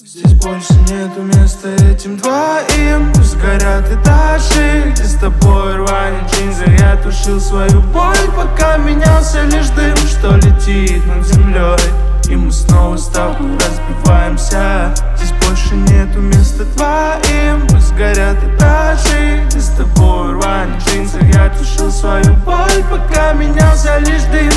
Здесь больше нету места этим двоим. Пусть горят этажи, где с тобой рвали джинсы. Я тушил свою боль, пока менялся лишь дым, что летит над землей. И мы снова с тобой разбиваемся. Здесь больше нету места двоим. Пусть горят этажи, где с тобой рвали джинсы. Я тушил свою боль, пока менялся лишь дым,